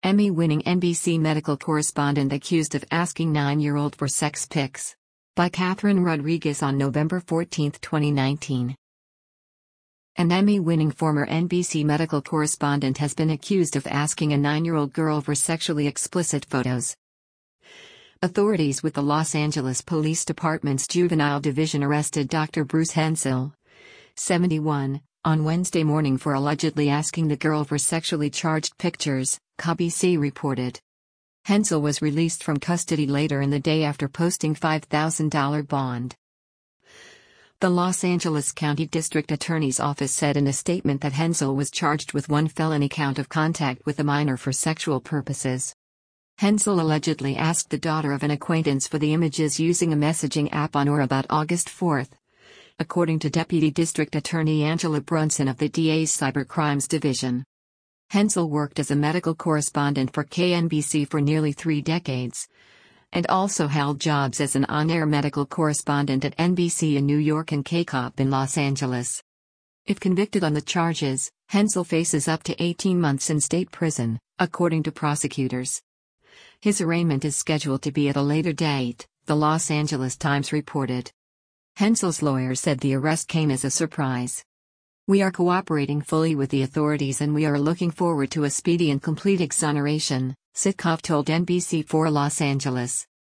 Emmy-winning NBC medical correspondent accused of asking 9-year-old for sex pics. By Catherine Rodriguez on November 14, 2019. An Emmy-winning former NBC medical correspondent has been accused of asking a 9-year-old girl for sexually explicit photos. Authorities with the Los Angeles Police Department's Juvenile Division arrested Dr. Bruce Hensel, 71, on Wednesday morning for allegedly asking the girl for sexually charged pictures, KBC reported. Hensel was released from custody later in the day after posting $5,000 bond. The Los Angeles County District Attorney's Office said in a statement that Hensel was charged with one felony count of contact with a minor for sexual purposes. Hensel allegedly asked the daughter of an acquaintance for the images using a messaging app on or about August 4, according to Deputy District Attorney Angela Brunson of the DA's Cybercrimes Division. Hensel worked as a medical correspondent for KNBC for nearly 3 decades, and also held jobs as an on-air medical correspondent at NBC in New York and KCOP in Los Angeles. If convicted on the charges, Hensel faces up to 18 months in state prison, according to prosecutors. His arraignment is scheduled to be at a later date, the Los Angeles Times reported. Hensel's lawyer said the arrest came as a surprise. "We are cooperating fully with the authorities and we are looking forward to a speedy and complete exoneration," Sitkoff told NBC4 Los Angeles.